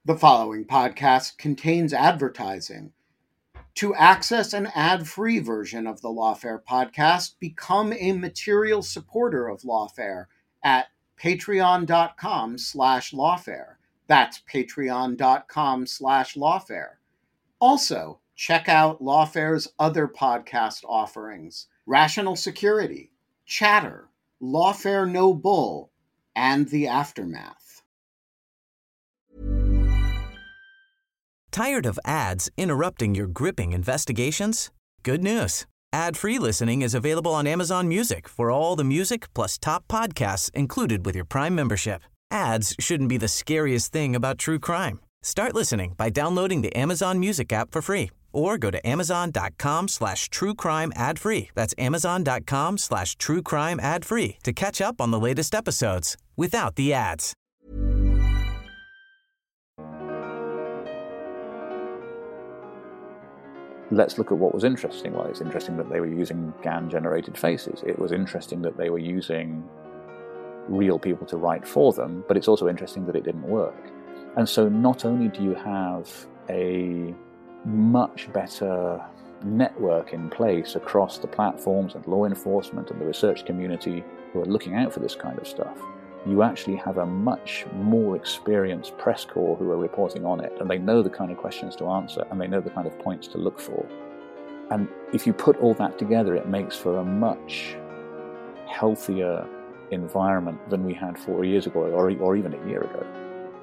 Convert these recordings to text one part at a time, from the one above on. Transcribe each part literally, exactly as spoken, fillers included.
The following podcast contains advertising. To access an ad-free version of the Lawfare podcast, become a material supporter of Lawfare at patreon.com slash lawfare. That's patreon.com slash lawfare. Also, check out Lawfare's other podcast offerings: Rational Security, Chatter, Lawfare No Bull, and The Aftermath. Tired of ads interrupting your gripping investigations? Good news. Ad-free listening is available on Amazon Music for all the music plus top podcasts included with your Prime membership. Ads shouldn't be the scariest thing about true crime. Start listening by downloading the Amazon Music app for free or go to amazon.com slash true crime ad free. That's amazon.com slash true crime ad free to catch up on the latest episodes without the ads. Let's look at what was interesting. Well, it's interesting that they were using G A N-generated faces. It was interesting that they were using real people to write for them, but it's also interesting that it didn't work. And so not only do you have a much better network in place across the platforms and law enforcement and the research community who are looking out for this kind of stuff, you actually have a much more experienced press corps who are reporting on it, and they know the kind of questions to answer, and they know the kind of points to look for. And if you put all that together, it makes for a much healthier environment than we had four years ago, or, or even a year ago.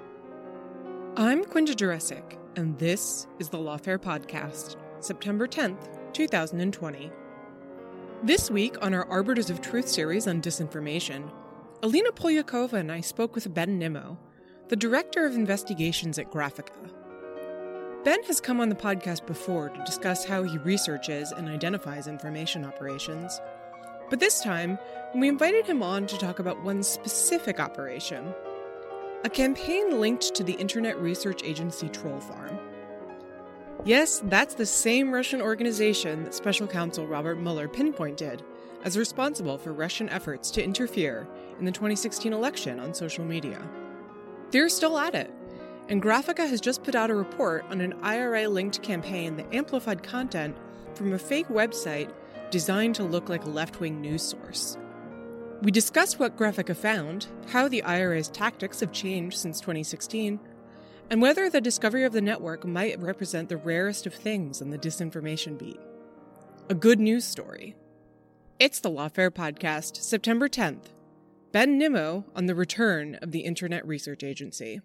I'm Quinta Jurecic, and this is the Lawfare Podcast, September tenth, twenty twenty. This week on our Arbiters of Truth series on disinformation, Alina Polyakova and I spoke with Ben Nimmo, the Director of Investigations at Graphika. Ben has come on the podcast before to discuss how he researches and identifies information operations, but this time we invited him on to talk about one specific operation, a campaign linked to the internet research agency Troll Farm. Yes, that's the same Russian organization that Special Counsel Robert Mueller pinpointed as responsible for Russian efforts to interfere in the twenty sixteen election on social media. They're still at it, and Graphika has just put out a report on an I R A-linked campaign that amplified content from a fake website designed to look like a left-wing news source. We discussed what Graphika found, how the I R A's tactics have changed since twenty sixteen, and whether the discovery of the network might represent the rarest of things on the disinformation beat. A good news story. It's the Lawfare Podcast, September tenth. Ben Nimmo on the return of the Internet Research Agency.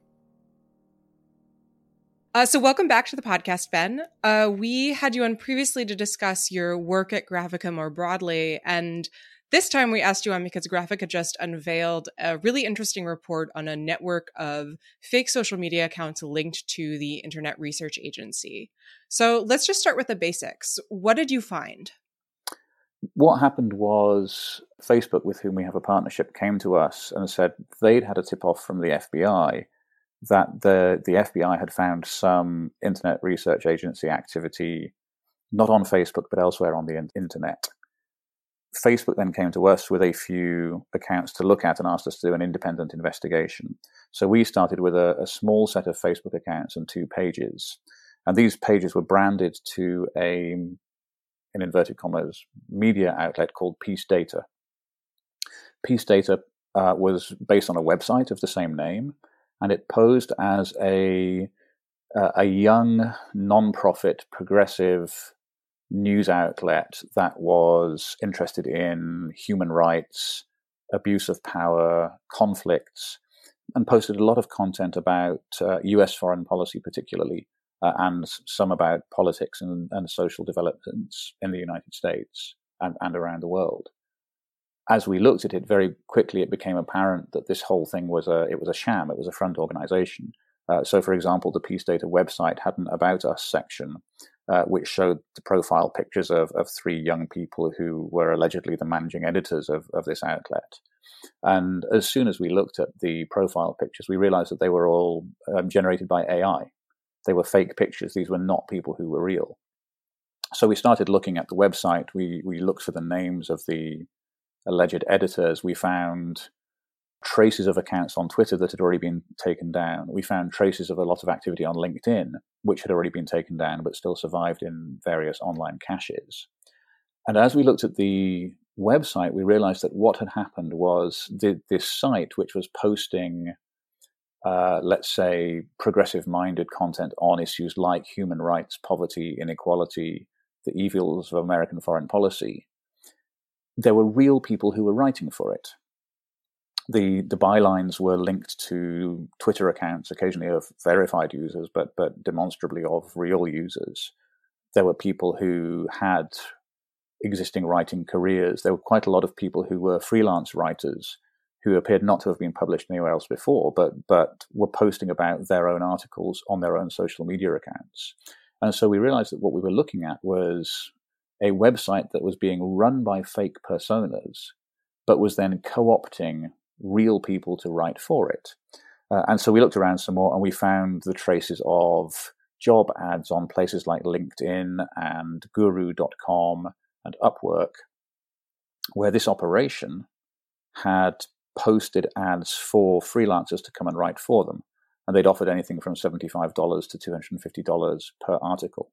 Uh, so welcome back to the podcast, Ben. Uh, we had you on previously to discuss your work at Graphika more broadly, and this time we asked you on because Graphika just unveiled a really interesting report on a network of fake social media accounts linked to the Internet Research Agency. So let's just start with the basics. What did you find? What happened was Facebook, with whom we have a partnership, came to us and said they'd had a tip-off from the F B I that the, the F B I had found some Internet Research Agency activity, not on Facebook, but elsewhere on the in- internet. Facebook then came to us with a few accounts to look at and asked us to do an independent investigation. So we started with a, a small set of Facebook accounts and two pages. And these pages were branded to a, in inverted commas, media outlet called Peace Data. Peace Data uh, was based on a website of the same name, and it posed as a, uh, a young, non-profit, progressive news outlet that was interested in human rights, abuse of power, conflicts, and posted a lot of content about uh, U S foreign policy particularly, uh, and some about politics and, and social developments in the United States and, and around the world. As we looked at it, very quickly it became apparent that this whole thing was a it was a sham, it was a front organization. Uh, so, for example, the Peace Data website had an About Us section, uh, which showed the profile pictures of, of three young people who were allegedly the managing editors of, of this outlet. And as soon as we looked at the profile pictures, we realized that they were all um, generated by A I. They were fake pictures. These were not people who were real. So we started looking at the website. We we looked for the names of the alleged editors. We found traces of accounts on Twitter that had already been taken down. We found traces of a lot of activity on LinkedIn, which had already been taken down, but still survived in various online caches. And as we looked at the website, we realized that what had happened was the, this site, which was posting, uh, let's say, progressive-minded content on issues like human rights, poverty, inequality, the evils of American foreign policy, there were real people who were writing for it. The the bylines were linked to Twitter accounts, occasionally of verified users, but but demonstrably of real users. There were people who had existing writing careers. There were quite a lot of people who were freelance writers who appeared not to have been published anywhere else before, but but were posting about their own articles on their own social media accounts. And so we realized that what we were looking at was a website that was being run by fake personas, but was then co-opting real people to write for it. Uh, and so we looked around some more and we found the traces of job ads on places like LinkedIn and guru dot com and Upwork, where this operation had posted ads for freelancers to come and write for them. And they'd offered anything from seventy-five dollars to two hundred fifty dollars per article.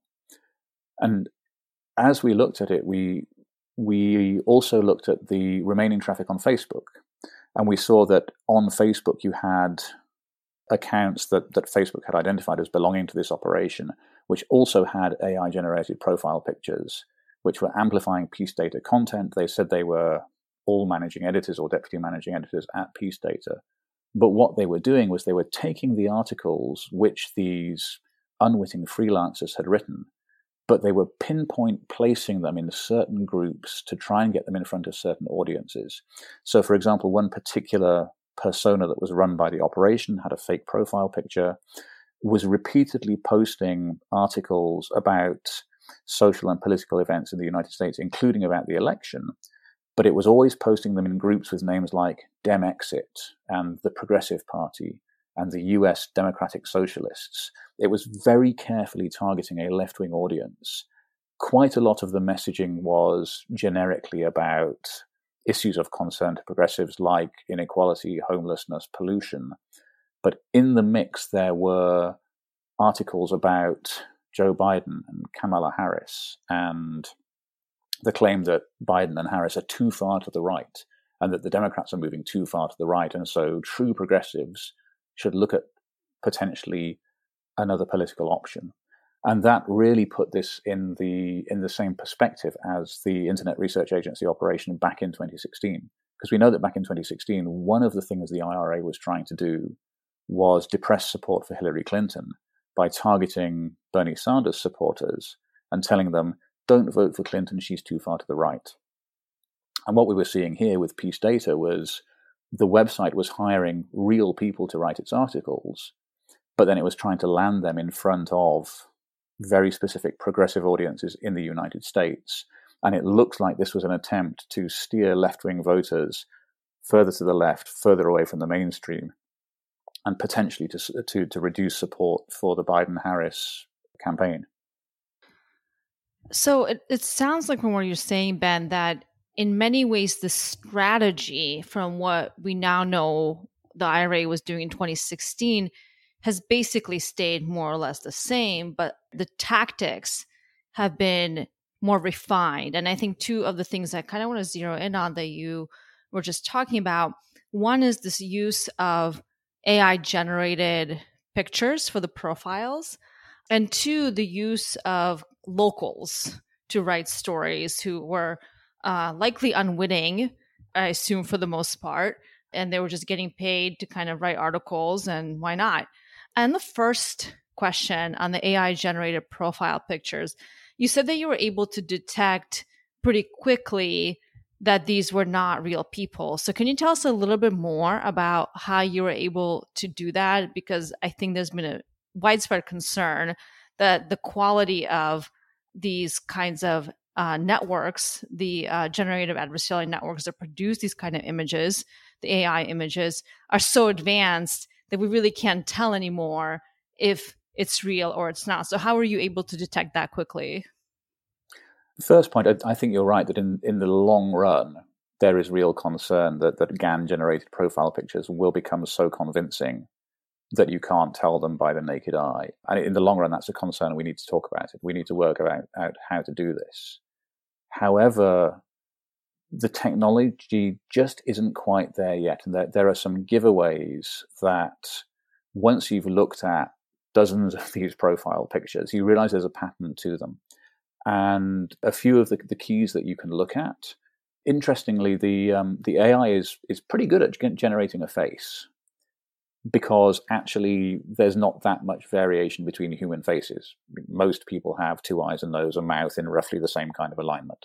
And as we looked at it, we we also looked at the remaining traffic on Facebook. And we saw that on Facebook, you had accounts that, that Facebook had identified as belonging to this operation, which also had A I-generated profile pictures, which were amplifying Peace Data content. They said they were all managing editors or deputy managing editors at Peace Data. But what they were doing was they were taking the articles which these unwitting freelancers had written, but they were pinpoint placing them in certain groups to try and get them in front of certain audiences. So, for example, one particular persona that was run by the operation had a fake profile picture, was repeatedly posting articles about social and political events in the United States, including about the election, but it was always posting them in groups with names like Demexit and the Progressive Party and the U S Democratic Socialists. It was very carefully targeting a left-wing audience. Quite a lot of the messaging was generically about issues of concern to progressives like inequality, homelessness, pollution. But in the mix, there were articles about Joe Biden and Kamala Harris and the claim that Biden and Harris are too far to the right and that the Democrats are moving too far to the right. And so true progressives should look at potentially another political option. And that really put this in the in the same perspective as the Internet Research Agency operation back in twenty sixteen. Because we know that back in twenty sixteen, one of the things the I R A was trying to do was depress support for Hillary Clinton by targeting Bernie Sanders supporters and telling them, don't vote for Clinton, she's too far to the right. And what we were seeing here with Peace Data was the website was hiring real people to write its articles, but then it was trying to land them in front of very specific progressive audiences in the United States. And it looks like this was an attempt to steer left-wing voters further to the left, further away from the mainstream, and potentially to to, to reduce support for the Biden-Harris campaign. So it, it sounds like from what you're saying, Ben, that in many ways the strategy from what we now know the I R A was doing in twenty sixteen has basically stayed more or less the same, but the tactics have been more refined. And I think two of the things I kind of want to zero in on that you were just talking about, one is this use of A I-generated pictures for the profiles, and two, the use of locals to write stories who were uh, likely unwitting, I assume for the most part, and they were just getting paid to kind of write articles, and why not? And the first question on the A I-generated profile pictures, you said that you were able to detect pretty quickly that these were not real people. So can you tell us a little bit more about how you were able to do that? Because I think there's been a widespread concern that the quality of these kinds of uh, networks, the uh, generative adversarial networks that produce these kind of images, the A I images, are so advanced that we really can't tell anymore if it's real or it's not. So how were you able to detect that quickly? The first point, I, I think you're right that in, in the long run, there is real concern that, that G A N-generated profile pictures will become so convincing that you can't tell them by the naked eye. And in the long run, that's a concern. We need to talk about it. We need to work out, out how to do this. However, the technology just isn't quite there yet. And there, there are some giveaways that once you've looked at dozens of these profile pictures, you realize there's a pattern to them. And a few of the, the keys that you can look at, interestingly, the um, the A I is is pretty good at generating a face, because actually there's not that much variation between human faces. Most people have two eyes, a nose, a mouth in roughly the same kind of alignment.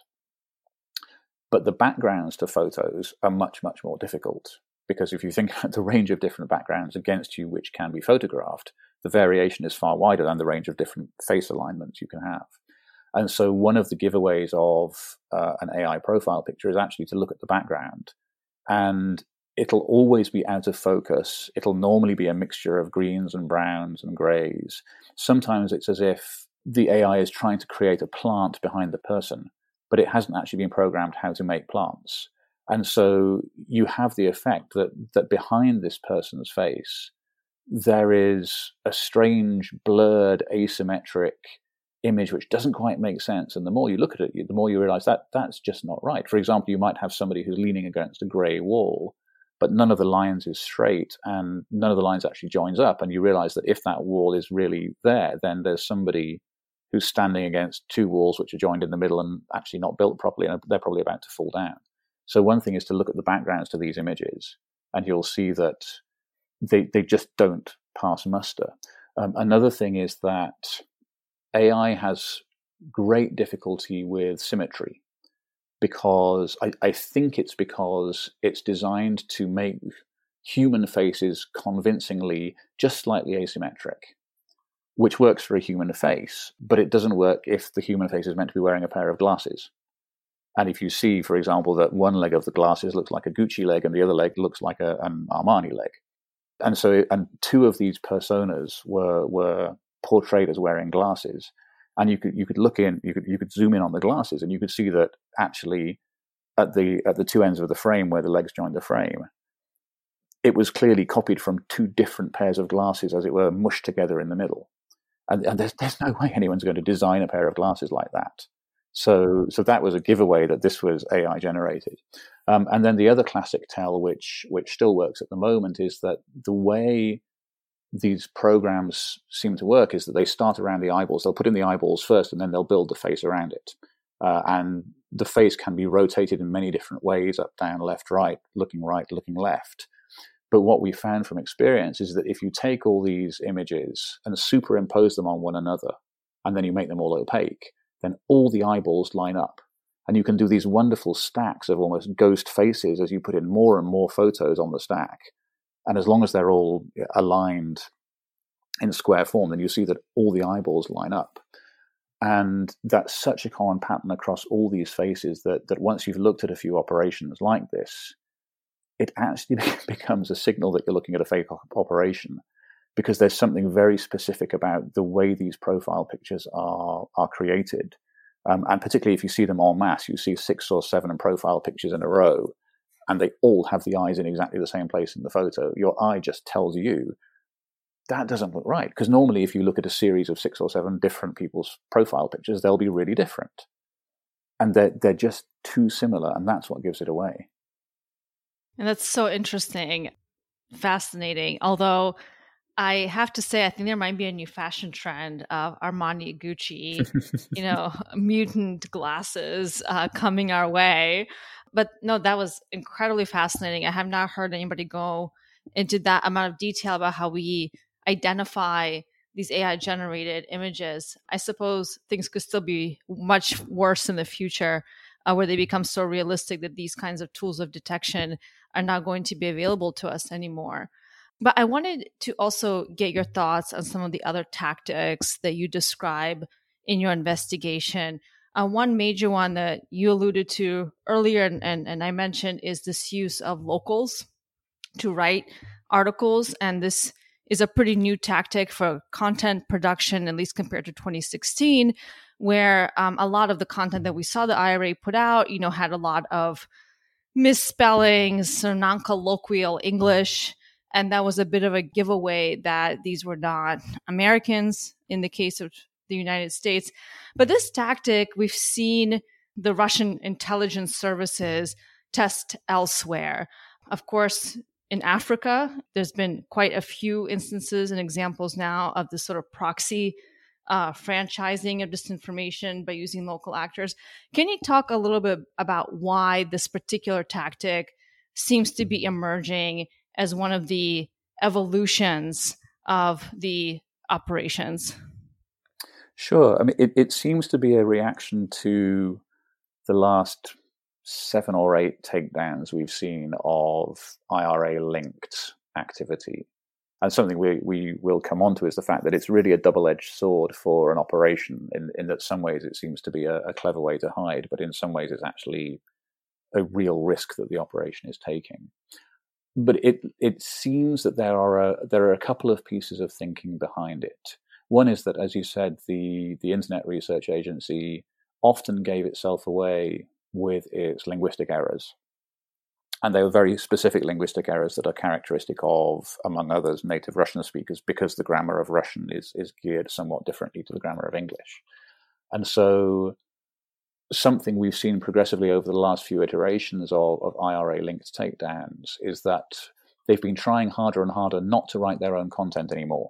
But the backgrounds to photos are much, much more difficult, because if you think about the range of different backgrounds against you which can be photographed, the variation is far wider than the range of different face alignments you can have. And so one of the giveaways of uh, an A I profile picture is actually to look at the background, and it'll always be out of focus. It'll normally be a mixture of greens and browns and grays. Sometimes it's as if the A I is trying to create a plant behind the person, but it hasn't actually been programmed how to make plants. And so you have the effect that that behind this person's face, there is a strange, blurred, asymmetric image which doesn't quite make sense. And the more you look at it, the more you realize that that's just not right. For example, you might have somebody who's leaning against a gray wall, but none of the lines is straight and none of the lines actually joins up. And you realize that if that wall is really there, then there's somebody who's standing against two walls which are joined in the middle and actually not built properly, and they're probably about to fall down. So one thing is to look at the backgrounds to these images, and you'll see that they they just don't pass muster. Um, another thing is that A I has great difficulty with symmetry, because I, I think it's because it's designed to make human faces convincingly just slightly asymmetric, which works for a human face, but it doesn't work if the human face is meant to be wearing a pair of glasses. And if you see, for example, that one leg of the glasses looks like a Gucci leg and the other leg looks like a, an Armani leg. And so, and two of these personas were were portrayed as wearing glasses. And you could you could look in, you could you could zoom in on the glasses, and you could see that actually at the at the two ends of the frame where the legs joined the frame, it was clearly copied from two different pairs of glasses, as it were, mushed together in the middle. And, and there's there's no way anyone's going to design a pair of glasses like that. So so that was a giveaway that this was A I generated. Um, and then the other classic tell, which which still works at the moment, is that the way these programs seem to work is that they start around the eyeballs. They'll put in the eyeballs first, and then they'll build the face around it. Uh, and the face can be rotated in many different ways, up, down, left, right, looking right, looking left. But what we found from experience is that if you take all these images and superimpose them on one another, and then you make them all opaque, then all the eyeballs line up. And you can do these wonderful stacks of almost ghost faces as you put in more and more photos on the stack. And as long as they're all aligned in square form, then you see that all the eyeballs line up. And that's such a common pattern across all these faces that, that once you've looked at a few operations like this, it actually becomes a signal that you're looking at a fake operation, because there's something very specific about the way these profile pictures are are created. Um, and particularly if you see them en masse, you see six or seven profile pictures in a row, and they all have the eyes in exactly the same place in the photo. Your eye just tells you that doesn't look right. Because normally if you look at a series of six or seven different people's profile pictures, they'll be really different. And they're, they're just too similar, and that's what gives it away. And that's so interesting, fascinating. Although I have to say, I think there might be a new fashion trend of Armani, Gucci, you know, mutant glasses uh, coming our way. But no, that was incredibly fascinating. I have not heard anybody go into that amount of detail about how we identify these A I-generated images. I suppose things could still be much worse in the future, uh, where they become so realistic that these kinds of tools of detection are not going to be available to us anymore. But I wanted to also get your thoughts on some of the other tactics that you describe in your investigation. Uh, one major one that you alluded to earlier, and, and, and I mentioned, is this use of locals to write articles. And this is a pretty new tactic for content production, at least compared to twenty sixteen, where um, a lot of the content that we saw the I R A put out, you know, had a lot of misspellings or non-colloquial English. And that was a bit of a giveaway that these were not Americans in the case of the United States. But this tactic, we've seen the Russian intelligence services test elsewhere. Of course, in Africa, there's been quite a few instances and examples now of this sort of proxy uh, franchising of disinformation by using local actors. Can you talk a little bit about why this particular tactic seems to be emerging as one of the evolutions of the operations? Sure. I mean, it, it seems to be a reaction to the last seven or eight takedowns we've seen of I R A-linked activity. And something we, we will come on to is the fact that it's really a double-edged sword for an operation, in, in that some ways it seems to be a, a clever way to hide, but in some ways it's actually a real risk that the operation is taking. But it it seems that there are a, there are a couple of pieces of thinking behind it. One is that, as you said, the, the Internet Research Agency often gave itself away with its linguistic errors. And they were very specific linguistic errors that are characteristic of, among others, native Russian speakers, because the grammar of Russian is, is geared somewhat differently to the grammar of English. And so something we've seen progressively over the last few iterations of, of I R A-linked takedowns is that they've been trying harder and harder not to write their own content anymore.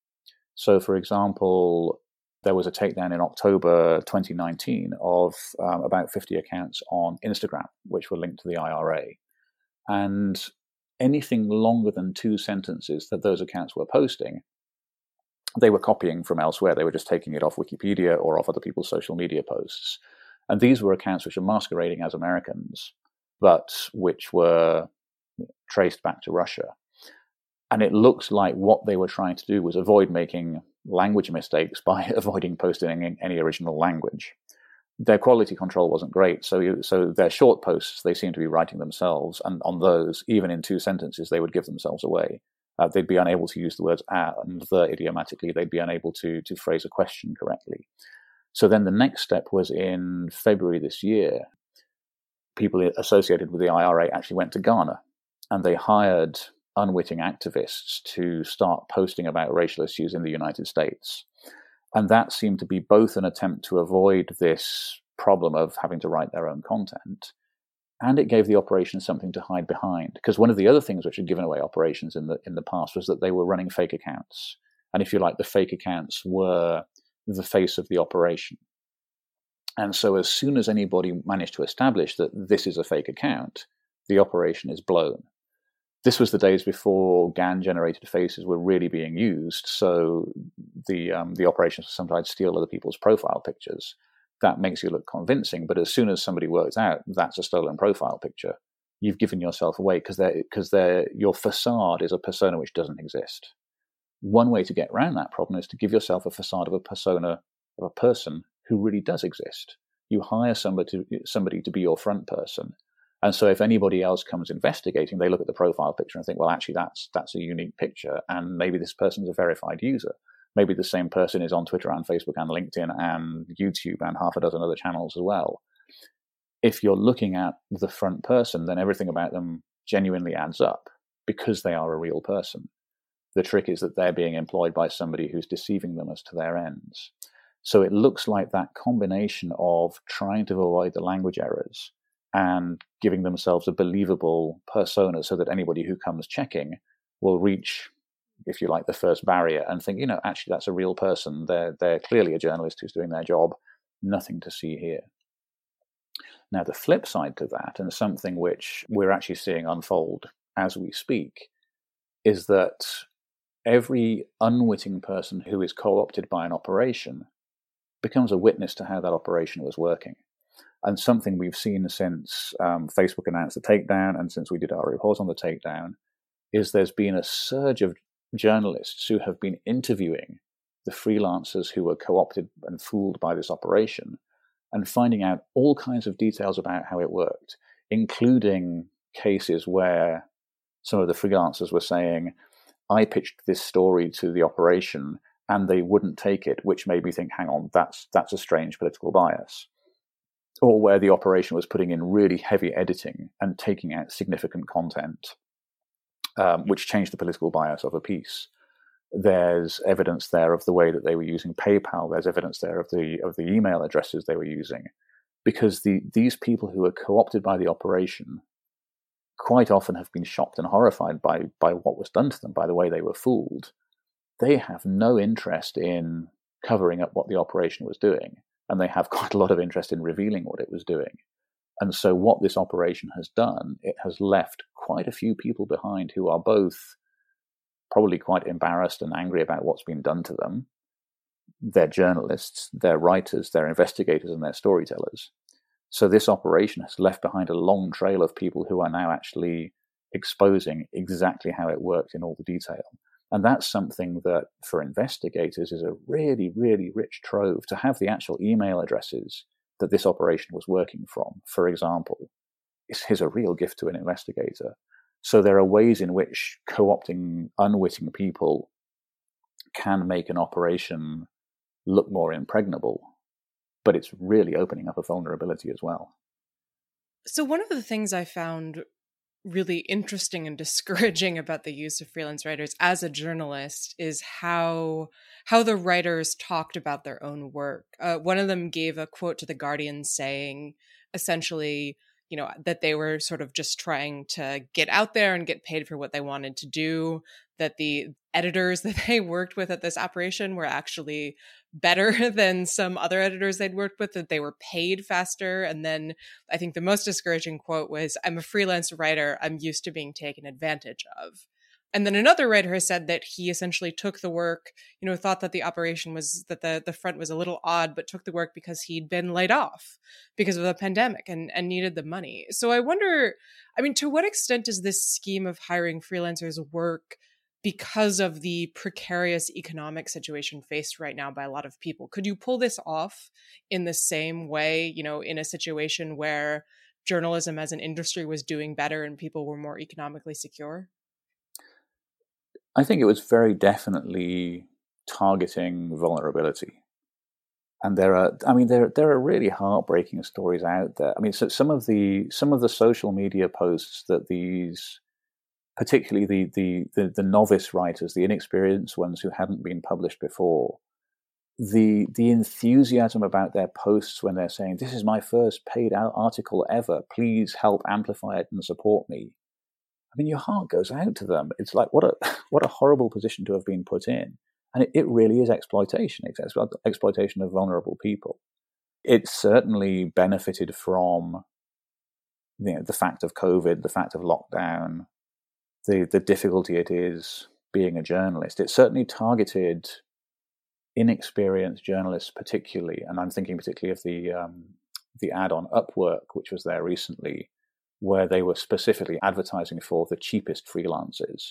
So, for example, there was a takedown in October twenty nineteen of um, about fifty accounts on Instagram, which were linked to the I R A. And anything longer than two sentences that those accounts were posting, they were copying from elsewhere. They were just taking it off Wikipedia or off other people's social media posts. And these were accounts which are masquerading as Americans, but which were traced back to Russia. And it looks like what they were trying to do was avoid making language mistakes by avoiding posting in any original language. Their quality control wasn't great, so you, so their short posts, they seem to be writing themselves, and on those, even in two sentences, they would give themselves away. Uh, they'd be unable to use the words "a" and "the" idiomatically. They'd be unable to to phrase a question correctly. So then the next step was in February this year. People associated with the I R A actually went to Ghana, and they hired unwitting activists to start posting about racial issues in the United States. And that seemed to be both an attempt to avoid this problem of having to write their own content, and it gave the operation something to hide behind. Because one of the other things which had given away operations in the in the past was that they were running fake accounts. And if you like, the fake accounts were the face of the operation. And so as soon as anybody managed to establish that this is a fake account, the operation is blown. This was the days before G A N-generated faces were really being used, so the um, the operations sometimes steal other people's profile pictures. That makes you look convincing, but as soon as somebody works out that's a stolen profile picture, you've given yourself away, because because your facade is a persona which doesn't exist. One way to get around that problem is to give yourself a facade of a persona of a person who really does exist. You hire somebody to, somebody to be your front person. And so if anybody else comes investigating, they look at the profile picture and think, well, actually, that's that's a unique picture. And maybe this person's a verified user. Maybe the same person is on Twitter and Facebook and LinkedIn and YouTube and half a dozen other channels as well. If you're looking at the front person, then everything about them genuinely adds up because they are a real person. The trick is that they're being employed by somebody who's deceiving them as to their ends. So it looks like that combination of trying to avoid the language errors and giving themselves a believable persona so that anybody who comes checking will reach, if you like, the first barrier and think, you know, actually that's a real person. They're, they're clearly a journalist who's doing their job. Nothing to see here. Now, the flip side to that, and something which we're actually seeing unfold as we speak, is that every unwitting person who is co-opted by an operation becomes a witness to how that operation was working. And something we've seen since um, Facebook announced the takedown and since we did our report on the takedown is there's been a surge of journalists who have been interviewing the freelancers who were co-opted and fooled by this operation and finding out all kinds of details about how it worked, including cases where some of the freelancers were saying, I pitched this story to the operation and they wouldn't take it, which made me think, hang on, that's that's a strange political bias. or where the operation was putting in really heavy editing and taking out significant content, um, which changed the political bias of a piece. There's evidence there of the way that they were using PayPal. There's evidence there of the of the email addresses they were using, because the these people who were co-opted by the operation quite often have been shocked and horrified by by what was done to them, by the way they were fooled. They have no interest in covering up what the operation was doing, and they have quite a lot of interest in revealing what it was doing. And so what this operation has done, it has left quite a few people behind who are both probably quite embarrassed and angry about what's been done to them. They're journalists, they're writers, they're investigators, and they're storytellers. So this operation has left behind a long trail of people who are now actually exposing exactly how it worked in all the detail. And that's something that, for investigators, is a really, really rich trove, to have the actual email addresses that this operation was working from, for example, is, is a real gift to an investigator. So there are ways in which co-opting unwitting people can make an operation look more impregnable, but it's really opening up a vulnerability as well. So one of the things I found really interesting and discouraging about the use of freelance writers as a journalist is how how the writers talked about their own work. Uh, one of them gave a quote to The Guardian saying, essentially, you know, that they were sort of just trying to get out there and get paid for what they wanted to do, that the editors that they worked with at this operation were actually better than some other editors they'd worked with, that they were paid faster. And then I think the most discouraging quote was, "I'm a freelance writer. I'm used to being taken advantage of." And then another writer has said that he essentially took the work, you know, thought that the operation was, that the, the front was a little odd, but took the work because he'd been laid off because of the pandemic and, and needed the money. So I wonder, I mean, to what extent does this scheme of hiring freelancers work because of the precarious economic situation faced right now by a lot of people? Could you pull this off in the same way, you know, in a situation where journalism as an industry was doing better and people were more economically secure? I think it was very definitely targeting vulnerability. And there are, I mean, there there are really heartbreaking stories out there. I mean, so some of the some of the social media posts that these, particularly the the the, the novice writers, the inexperienced ones who hadn't been published before, the the enthusiasm about their posts when they're saying, "This is my first paid out article ever. Please help amplify it and support me." I mean, your heart goes out to them. It's like, what a what a horrible position to have been put in. And it, it really is exploitation. It's exploitation of vulnerable people. It certainly benefited from, you know, the fact of COVID, the fact of lockdown, the, the difficulty it is being a journalist. It certainly targeted inexperienced journalists particularly. And I'm thinking particularly of the um, the ad on Upwork, which was there recently, where they were specifically advertising for the cheapest freelancers.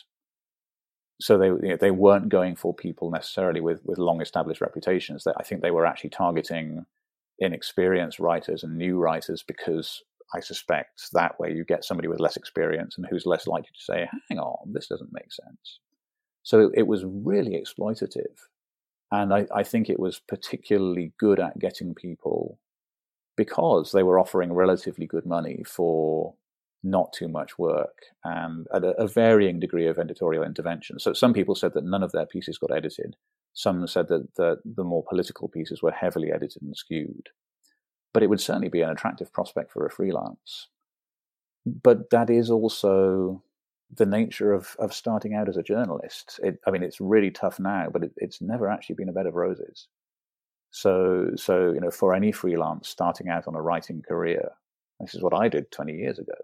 So they you know, they weren't going for people necessarily with, with long-established reputations. That I think they were actually targeting inexperienced writers and new writers, because I suspect that way you get somebody with less experience and who's less likely to say, "Hang on, this doesn't make sense." So it was really exploitative. And I, I think it was particularly good at getting people, because they were offering relatively good money for not too much work and at a, a varying degree of editorial intervention. So some people said that none of their pieces got edited. Some said that the, the more political pieces were heavily edited and skewed. But it would certainly be an attractive prospect for a freelance. But that is also the nature of, of starting out as a journalist. It, I mean, it's really tough now, but it, it's never actually been a bed of roses. So, so you know, for any freelance starting out on a writing career, this is what I did twenty years ago.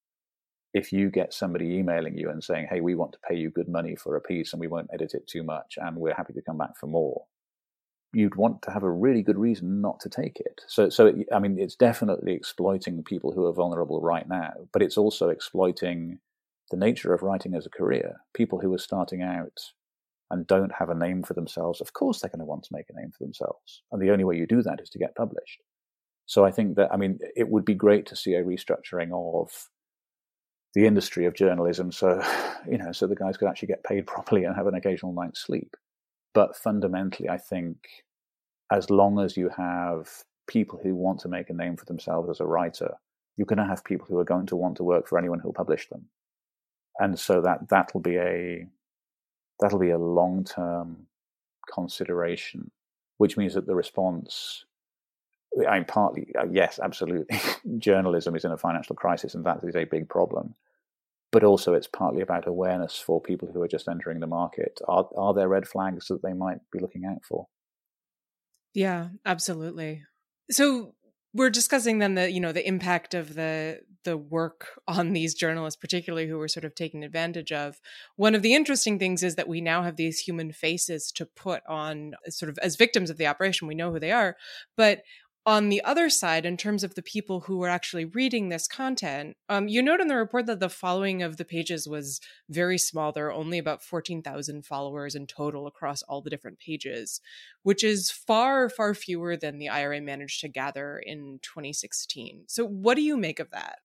If you get somebody emailing you and saying, "Hey, we want to pay you good money for a piece and we won't edit it too much and we're happy to come back for more," you'd want to have a really good reason not to take it. So, so it, I mean, it's definitely exploiting people who are vulnerable right now, but it's also exploiting the nature of writing as a career. People who are starting out and don't have a name for themselves, of course they're going to want to make a name for themselves. And the only way you do that is to get published. So I think that, I mean, it would be great to see a restructuring of the industry of journalism, so, you know, so the guys could actually get paid properly and have an occasional night's sleep. But fundamentally, I think as long as you have people who want to make a name for themselves as a writer. You're going to have people who are going to want to work for anyone who'll publish them. And so that, that'll be a, that'll be a long-term consideration, which means that the response, I mean, partly, yes, absolutely, journalism is in a financial crisis, and that is a big problem. But also it's partly about awareness for people who are just entering the market. Are, are there red flags that they might be looking out for? Yeah, absolutely. So we're discussing then the, you know, the impact of the the work on these journalists, particularly who were sort of taken advantage of. One of the interesting things is that we now have these human faces to put on sort of as victims of the operation. We know who they are. But on the other side, in terms of the people who were actually reading this content, um, you note in the report that the following of the pages was very small. There are only about fourteen thousand followers in total across all the different pages, which is far, far fewer than the I R A managed to gather in twenty sixteen. So what do you make of that?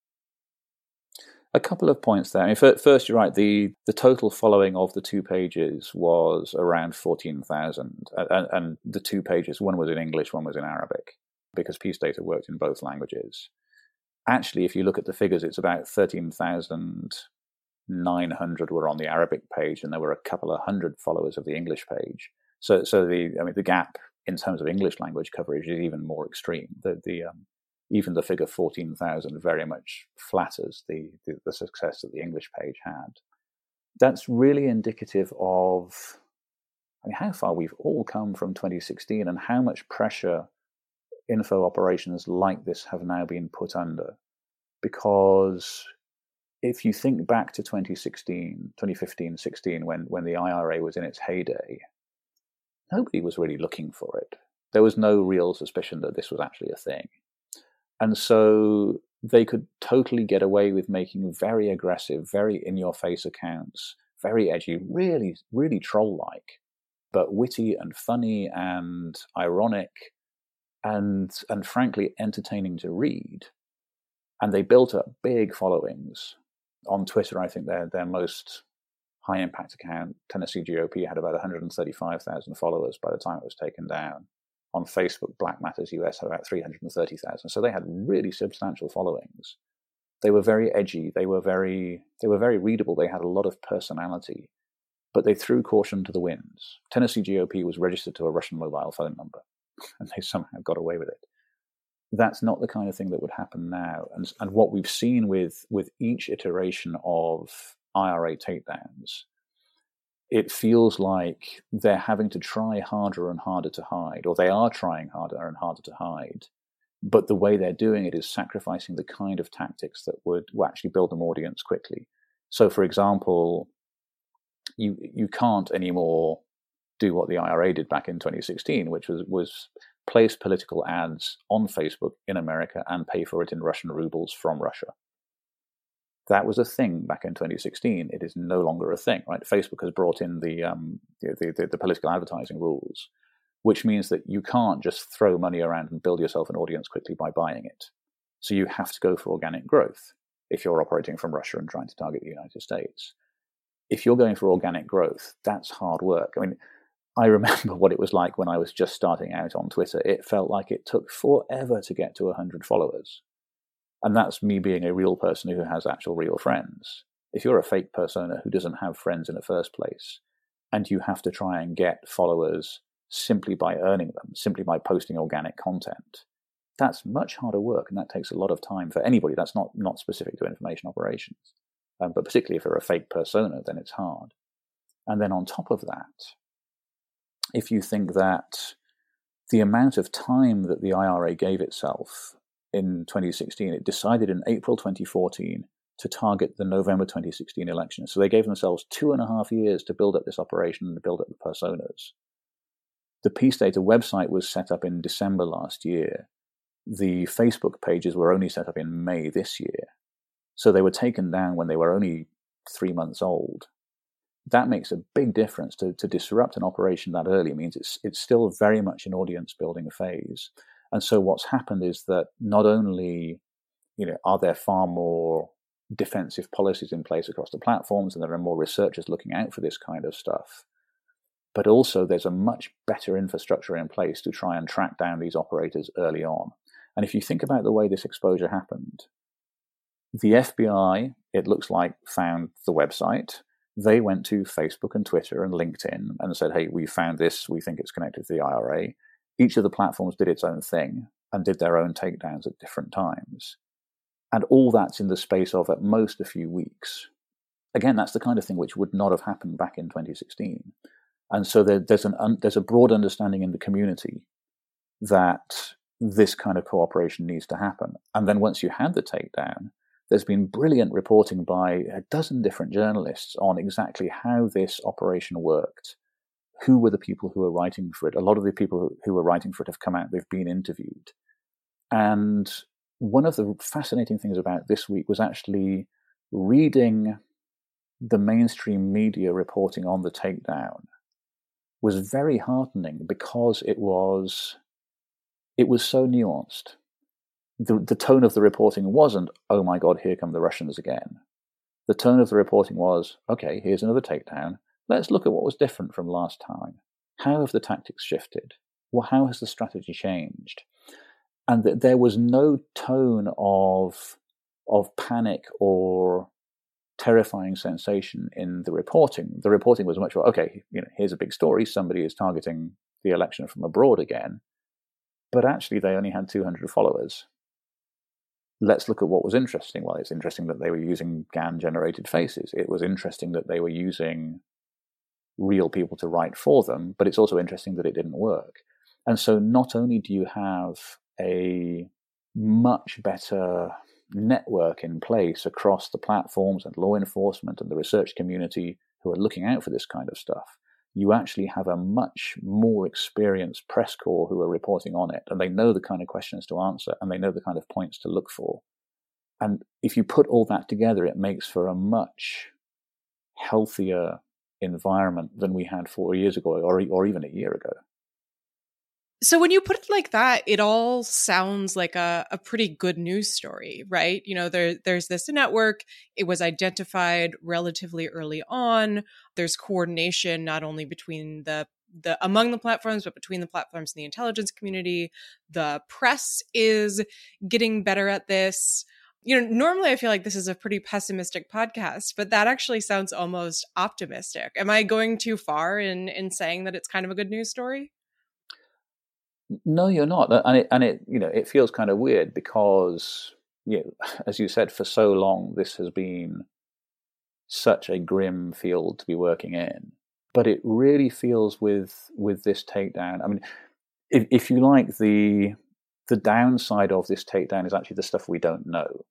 A couple of points there. I mean, first, you're right. The, the total following of the two pages was around fourteen thousand. And, and the two pages, one was in English, one was in Arabic, because Peace Data worked in both languages. Actually, if you look at the figures, it's about thirteen thousand nine hundred were on the Arabic page, and there were a couple of hundred followers of the English page. So, so the I mean, the gap in terms of English language coverage is even more extreme. The, the um, even the figure fourteen thousand very much flatters the, the the success that the English page had. That's really indicative of, I mean, how far we've all come from twenty sixteen, and how much pressure info operations like this have now been put under. Because if you think back to twenty sixteen, twenty fifteen, sixteen, when, when the I R A was in its heyday, nobody was really looking for it. There was no real suspicion that this was actually a thing. And so they could totally get away with making very aggressive, very in-your-face accounts, very edgy, really, really troll-like, but witty and funny and ironic, and and frankly entertaining to read. And they built up big followings. On Twitter, I think their their most high impact account, Tennessee G O P, had about one hundred thirty-five thousand followers by the time it was taken down. On Facebook, Black Matters U S had about three hundred thirty thousand. So they had really substantial followings. They were very edgy. They were very they were very readable. They had a lot of personality, but they threw caution to the winds. Tennessee G O P was registered to a Russian mobile phone number, and they somehow got away with it. That's not the kind of thing that would happen now. And, and what we've seen with, with each iteration of I R A takedowns, it feels like they're having to try harder and harder to hide, or they are trying harder and harder to hide. But the way they're doing it is sacrificing the kind of tactics that would, would actually build an audience quickly. So, for example, you you can't anymore do what the I R A did back in twenty sixteen, which was was place political ads on Facebook in America and pay for it in Russian rubles from Russia. That was a thing back in twenty sixteen. It is no longer a thing, right? Facebook has brought in the, um, the, the, the political advertising rules, which means that you can't just throw money around and build yourself an audience quickly by buying it. So you have to go for organic growth if you're operating from Russia and trying to target the United States. If you're going for organic growth, that's hard work. I mean, I remember what it was like when I was just starting out on Twitter. It felt like it took forever to get to one hundred followers. And that's me being a real person who has actual real friends. If you're a fake persona who doesn't have friends in the first place, and you have to try and get followers simply by earning them, simply by posting organic content, that's much harder work, and that takes a lot of time for anybody. That's not, not specific to information operations. Um, but particularly if you're a fake persona, then it's hard. And then on top of that, if you think that the amount of time that the I R A gave itself in twenty sixteen, it decided in April twenty fourteen to target the November twenty sixteen election. So they gave themselves two and a half years to build up this operation and to build up the personas. The Peace Data website was set up in December last year. The Facebook pages were only set up in May this year. So they were taken down when they were only three months old. That makes a big difference. To, to disrupt an operation that early means it's it's still very much an audience building phase. And so what's happened is that not only, you know, are there far more defensive policies in place across the platforms, and there are more researchers looking out for this kind of stuff, but also there's a much better infrastructure in place to try and track down these operators early on. And if you think about the way this exposure happened, the F B I, it looks like, found the website. They went to Facebook and Twitter and LinkedIn and said, hey, we found this. We think it's connected to the I R A. Each of the platforms did its own thing and did their own takedowns at different times. And all that's in the space of at most a few weeks. Again, that's the kind of thing which would not have happened back in twenty sixteen. And so there, there's, an, un, there's a broad understanding in the community that this kind of cooperation needs to happen. And then once you had the takedown, there's been brilliant reporting by a dozen different journalists on exactly how this operation worked. Who were the people who were writing for it? A lot of the people who were writing for it have come out, they've been interviewed. And one of the fascinating things about this week was actually reading the mainstream media reporting on the takedown was very heartening because it was it was so nuanced. The, the tone of the reporting wasn't, oh my God, here come the Russians again. The tone of the reporting was, okay, here's another takedown. Let's look at what was different from last time. How have the tactics shifted? Well, how has the strategy changed? And th- there was no tone of, of panic or terrifying sensation in the reporting. The reporting was much more, okay, you know, here's a big story. Somebody is targeting the election from abroad again. But actually, they only had two hundred followers. Let's look at what was interesting. Well, it's interesting that they were using G A N-generated faces. It was interesting that they were using real people to write for them, but it's also interesting that it didn't work. And so not only do you have a much better network in place across the platforms and law enforcement and the research community who are looking out for this kind of stuff, you actually have a much more experienced press corps who are reporting on it, and they know the kind of questions to answer, and they know the kind of points to look for. And if you put all that together, it makes for a much healthier environment than we had four years ago, or or even a year ago. So when you put it like that, it all sounds like a, a pretty good news story, right? You know, there there's this network. It was identified relatively early on. There's coordination not only between the the among the platforms, but between the platforms and the intelligence community. The press is getting better at this. You know, normally I feel like this is a pretty pessimistic podcast, but that actually sounds almost optimistic. Am I going too far in in saying that it's kind of a good news story? No, you're not, and it and it you know it feels kind of weird because, you know, as you said, for so long this has been such a grim field to be working in. But it really feels with with this takedown. I mean, if if you like, the the downside of this takedown is actually the stuff we don't know.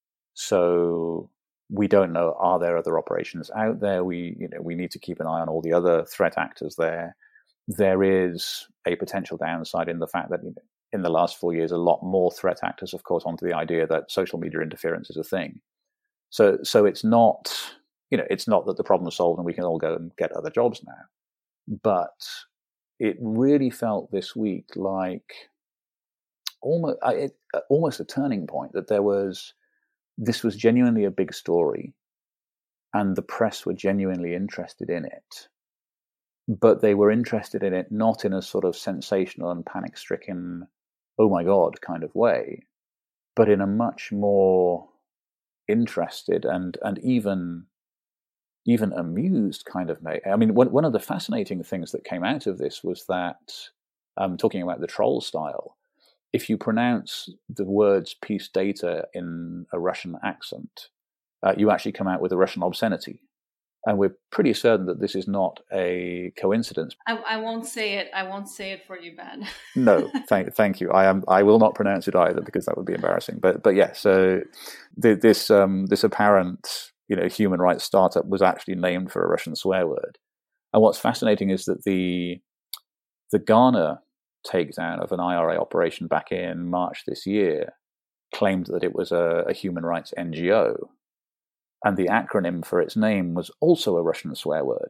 So we don't know, are there other operations out there? We you know we need to keep an eye on all the other threat actors there. There is a potential downside in the fact that, you know, in the last four years, a lot more threat actors have caught on to the idea that social media interference is a thing. So, so it's not, you know, it's not that the problem is solved and we can all go and get other jobs now. But it really felt this week like almost, it, almost a turning point, that there was, this was genuinely a big story, and the press were genuinely interested in it. But they were interested in it not in a sort of sensational and panic-stricken, oh my God kind of way, but in a much more interested and and even even amused kind of way. I mean, one, one of the fascinating things that came out of this was that, um, talking about the troll style, if you pronounce the words peace data in a Russian accent, uh, you actually come out with a Russian obscenity. And we're pretty certain that this is not a coincidence. I, I won't say it. I won't say it for you, Ben. No, thank, thank you. I am. I will not pronounce it either, because that would be embarrassing. But, but yeah. So th- this um, this apparent, you know, human rights startup was actually named for a Russian swear word. And what's fascinating is that the the Ghana takedown of an I R A operation back in March this year claimed that it was a, a human rights N G O. And the acronym for its name was also a Russian swear word.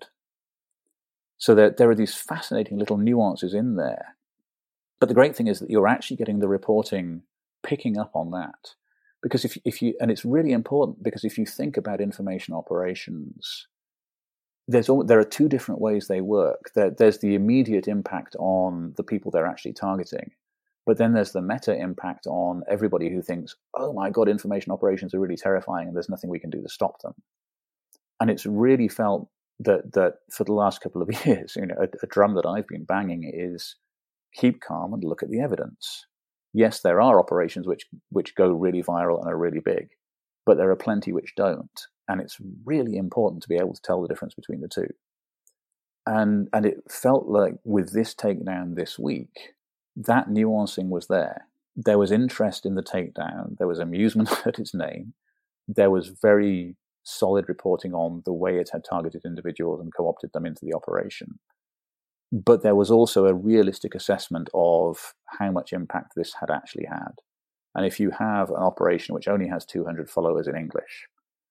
So there, there are these fascinating little nuances in there. But the great thing is that you're actually getting the reporting picking up on that. Because if if you, and it's really important, because if you think about information operations, there's all, there are two different ways they work. There, there's the immediate impact on the people they're actually targeting, but then there's the meta impact on everybody who thinks, oh my God, information operations are really terrifying and there's nothing we can do to stop them. And it's really felt that that for the last couple of years, you know, a, a drum that I've been banging is keep calm and look at the evidence. Yes, there are operations which which go really viral and are really big, but there are plenty which don't. And it's really important to be able to tell the difference between the two. And and it felt like with this takedown this week, that nuancing was there. There was interest in the takedown. There was amusement at its name. There was very solid reporting on the way it had targeted individuals and co-opted them into the operation. But there was also a realistic assessment of how much impact this had actually had. And if you have an operation which only has two hundred followers in English,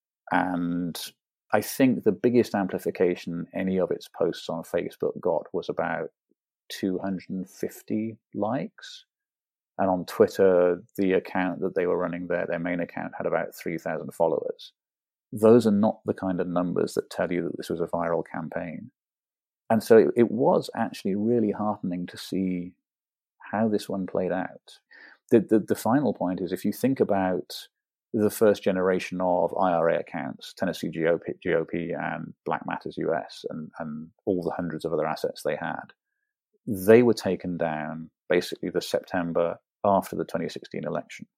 and I think the biggest amplification any of its posts on Facebook got was about two hundred fifty likes. And on Twitter, the account that they were running there, their main account, had about three thousand followers. Those are not the kind of numbers that tell you that this was a viral campaign. And so it, it was actually really heartening to see how this one played out. The, the, the final point is, if you think about the first generation of I R A accounts, Tennessee G O P, G O P and Black Matters U S, and, and all the hundreds of other assets they had, they were taken down basically the September after the twenty sixteen election.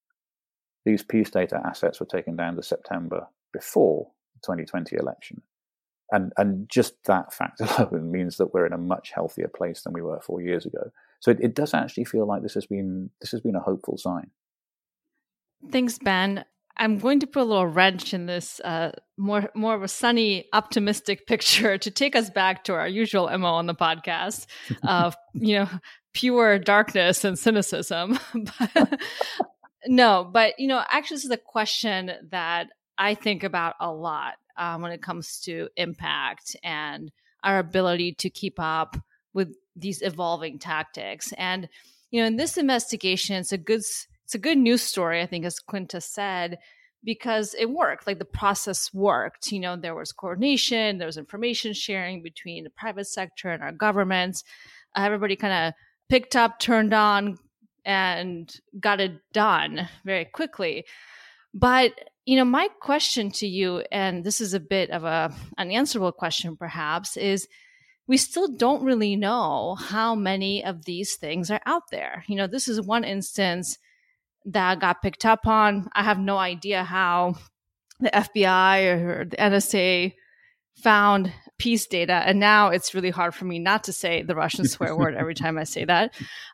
These Peace Data assets were taken down the September before the twenty twenty election. And and just that fact alone means that we're in a much healthier place than we were four years ago. So it, it does actually feel like this has been this has been a hopeful sign. Thanks, Ben. I'm going to put a little wrench in this uh, more more of a sunny, optimistic picture to take us back to our usual M O on the podcast of you know pure darkness and cynicism. but, no, but you know, actually, this is a question that I think about a lot um, when it comes to impact and our ability to keep up with these evolving tactics. And you know, in this investigation, it's a good it's a good news story, I think, as Quinta said, because it worked. Like the process worked. You know, there was coordination, there was information sharing between the private sector and our governments. Uh, everybody kind of picked up, turned on, and got it done very quickly. But, you know, my question to you, and this is a bit of a unanswerable question perhaps, is we still don't really know how many of these things are out there. You know, this is one instance that got picked up on. I have no idea how the F B I or the N S A found peace data. And now it's really hard for me not to say the Russian swear word every time I say that.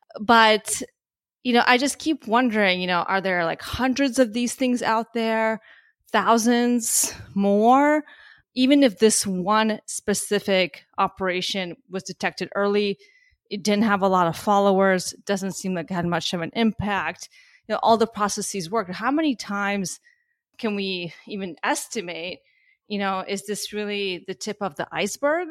But you know, I just keep wondering, you know, are there like hundreds of these things out there, thousands more? Even if this one specific operation was detected early, it didn't have a lot of followers, it doesn't seem like it had much of an impact. You know, all the processes worked. How many times can we even estimate, you know, is this really the tip of the iceberg?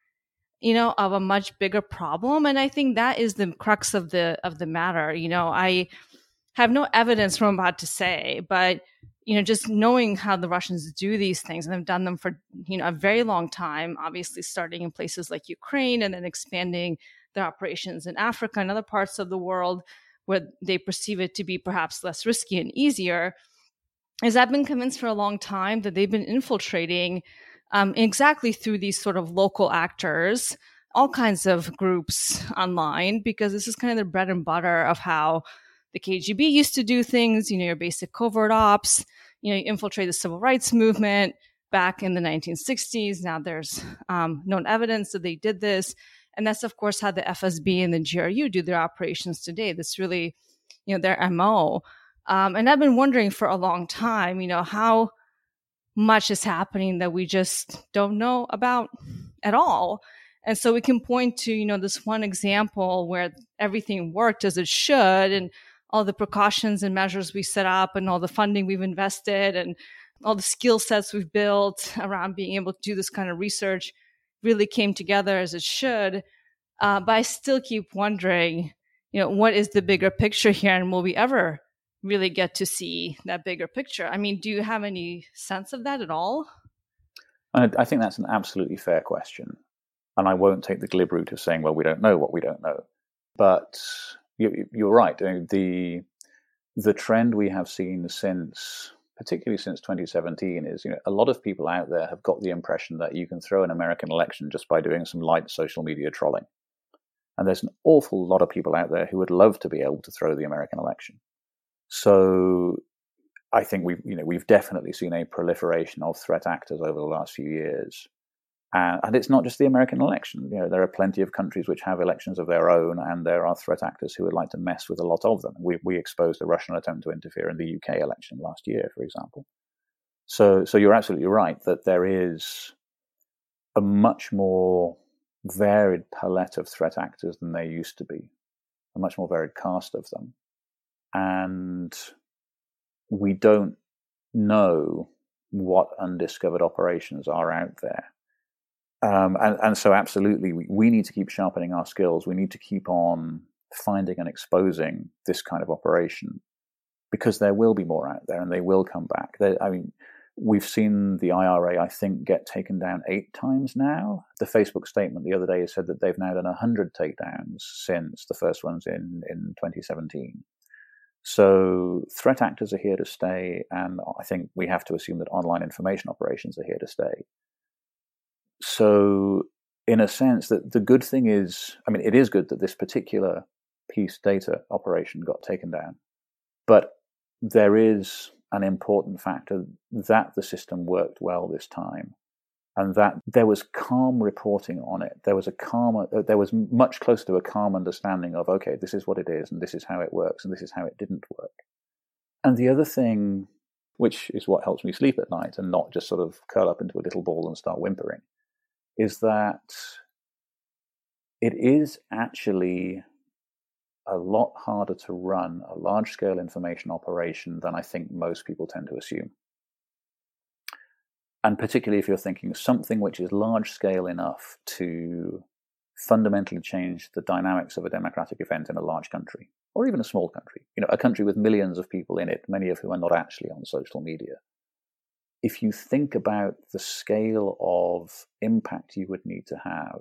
You know, of a much bigger problem. And I think that is the crux of the of the matter. You know, I have no evidence from what I'm about to say, but, you know, just knowing how the Russians do these things, and they've done them for, you know, a very long time, obviously starting in places like Ukraine and then expanding their operations in Africa and other parts of the world where they perceive it to be perhaps less risky and easier, is I've been convinced for a long time that they've been infiltrating Um, exactly through these sort of local actors, all kinds of groups online, because this is kind of the bread and butter of how the K G B used to do things, you know, your basic covert ops, you know, you infiltrate the civil rights movement back in the nineteen sixties. Now there's um, known evidence that they did this. And that's, of course, how the F S B and the G R U do their operations today. That's really, you know, their M O. Um, and I've been wondering for a long time, you know, how much is happening that we just don't know about at all. And so we can point to, you know, this one example where everything worked as it should, and all the precautions and measures we set up and all the funding we've invested and all the skill sets we've built around being able to do this kind of research really came together as it should. Uh, but I still keep wondering, you know, what is the bigger picture here, and will we ever really get to see that bigger picture? I mean, do you have any sense of that at all? And I think that's an absolutely fair question. And I won't take the glib route of saying, well, we don't know what we don't know. But you're right. The the trend we have seen since, particularly since twenty seventeen, is, you know, a lot of people out there have got the impression that you can throw an American election just by doing some light social media trolling. And there's an awful lot of people out there who would love to be able to throw the American election. So I think we've, you know, we've definitely seen a proliferation of threat actors over the last few years. Uh, and it's not just the American election. You know, there are plenty of countries which have elections of their own, and there are threat actors who would like to mess with a lot of them. We we exposed a Russian attempt to interfere in the U K election last year, for example. So so you're absolutely right that there is a much more varied palette of threat actors than there used to be, a much more varied cast of them. And we don't know what undiscovered operations are out there. Um, and, and so absolutely, we, we need to keep sharpening our skills. We need to keep on finding and exposing this kind of operation, because there will be more out there and they will come back. They, I mean, we've seen the I R A, I think, get taken down eight times now. The Facebook statement the other day said that they've now done one hundred takedowns since the first ones in, in twenty seventeen. So threat actors are here to stay, and I think we have to assume that online information operations are here to stay. So in a sense, that the good thing is, I mean, it is good that this particular peace data operation got taken down, but there is an important factor that the system worked well this time, and that there was calm reporting on it. There was a calm, there was much closer to a calm understanding of, okay, this is what it is, and this is how it works, and this is how it didn't work. And the other thing, which is what helps me sleep at night and not just sort of curl up into a little ball and start whimpering, is that it is actually a lot harder to run a large-scale information operation than I think most people tend to assume. And particularly if you're thinking something which is large-scale enough to fundamentally change the dynamics of a democratic event in a large country, or even a small country, you know, a country with millions of people in it, many of whom are not actually on social media. If you think about the scale of impact you would need to have,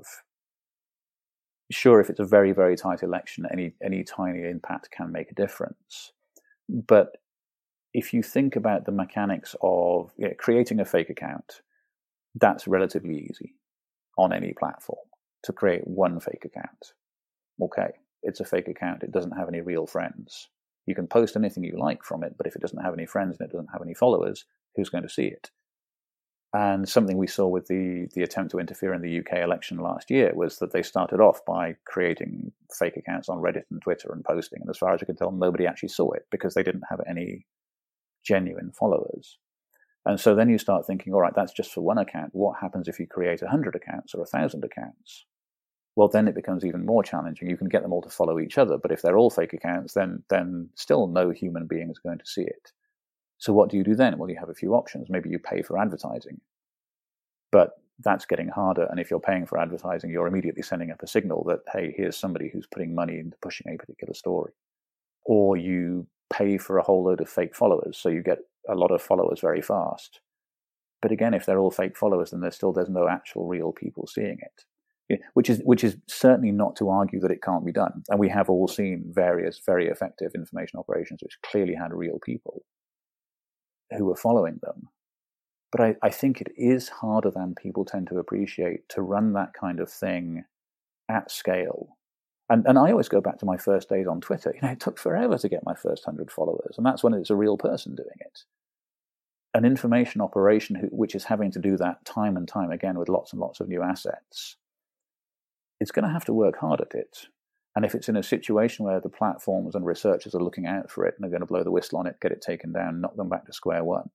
sure, if it's a very, very tight election, any any tiny impact can make a difference. But if you think about the mechanics of, you know, creating a fake account, that's relatively easy on any platform, to create one fake account. Okay, it's a fake account. It doesn't have any real friends. You can post anything you like from it, but if it doesn't have any friends and it doesn't have any followers, who's going to see it? And something we saw with the, the attempt to interfere in the U K election last year was that they started off by creating fake accounts on Reddit and Twitter and posting. And as far as I could tell, nobody actually saw it because they didn't have any genuine followers. And so then you start thinking, all right, that's just for one account. What happens if you create one hundred accounts or one thousand accounts? Well, then it becomes even more challenging. You can get them all to follow each other, but if they're all fake accounts, then then still no human being is going to see it. So what do you do then? Well, you have a few options. Maybe you pay for advertising, but that's getting harder. And if you're paying for advertising, you're immediately sending up a signal that, hey, here's somebody who's putting money into pushing a particular story. Or you pay for a whole load of fake followers, so you get a lot of followers very fast. But again, if they're all fake followers, then there's still there's no actual real people seeing it. Yeah, which is which is certainly not to argue that it can't be done. And we have all seen various very effective information operations which clearly had real people who were following them. But I, I think it is harder than people tend to appreciate to run that kind of thing at scale. And and I always go back to my first days on Twitter. You know, it took forever to get my first hundred followers, and that's when it's a real person doing it. An information operation who, which is having to do that time and time again with lots and lots of new assets, it's going to have to work hard at it. And if it's in a situation where the platforms and researchers are looking out for it and are going to blow the whistle on it, get it taken down, knock them back to square one,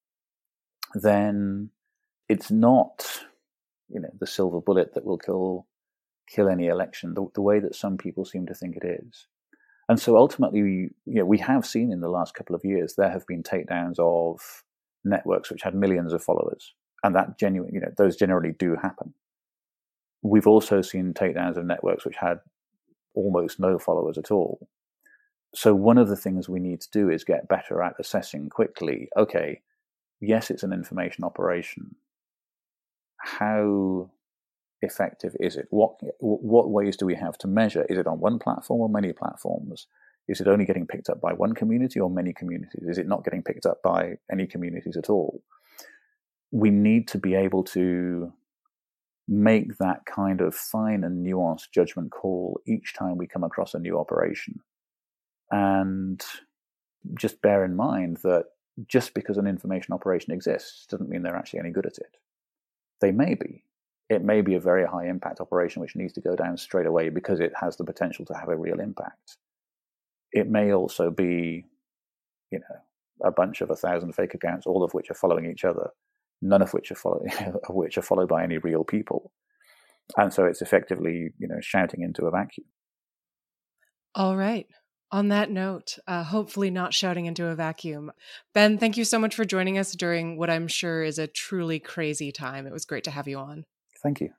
then it's not, you know, the silver bullet that will kill kill any election the, the way that some people seem to think it is. And so ultimately, we, you know, we have seen in the last couple of years there have been takedowns of networks which had millions of followers, and that genuine, you know, those generally do happen. We've also seen takedowns of networks which had almost no followers at all. So one of the things we need to do is get better at assessing quickly, okay, yes, it's an information operation, how effective is it? What what ways do we have to measure? Is it on one platform or many platforms? Is it only getting picked up by one community or many communities? Is it not getting picked up by any communities at all? We need to be able to make that kind of fine and nuanced judgment call each time we come across a new operation. And just bear in mind that just because an information operation exists doesn't mean they're actually any good at it. They may be. It may be a very high impact operation which needs to go down straight away because it has the potential to have a real impact. It may also be, you know, a bunch of a thousand fake accounts, all of which are following each other, none of which are following, of which are followed by any real people. And so it's effectively, you know, shouting into a vacuum. All right. On that note, uh, hopefully not shouting into a vacuum. Ben, thank you so much for joining us during what I'm sure is a truly crazy time. It was great to have you on. Thank you.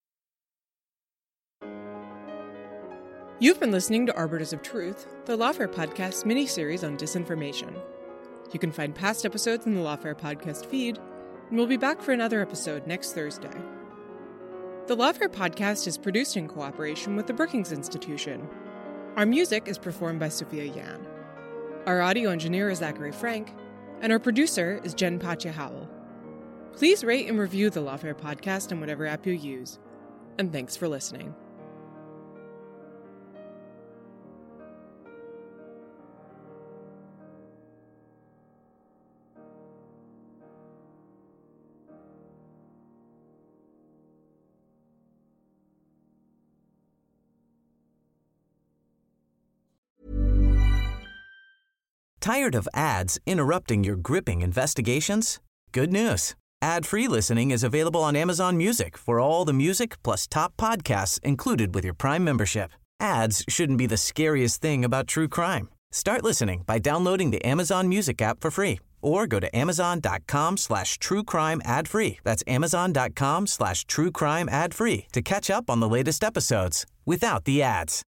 You've been listening to Arbiters of Truth, the Lawfare Podcast mini-series on disinformation. You can find past episodes in the Lawfare Podcast feed, and we'll be back for another episode next Thursday. The Lawfare Podcast is produced in cooperation with the Brookings Institution. Our music is performed by Sophia Yan. Our audio engineer is Zachary Frank, and our producer is Jen Patja Howell. Please rate and review the Lawfare Podcast on whatever app you use. And thanks for listening. Tired of ads interrupting your gripping investigations? Good news. Ad-free listening is available on Amazon Music for all the music plus top podcasts included with your Prime membership. Ads shouldn't be the scariest thing about true crime. Start listening by downloading the Amazon Music app for free or go to amazon.com slash true crime ad free. That's amazon.com slash true crime ad free to catch up on the latest episodes without the ads.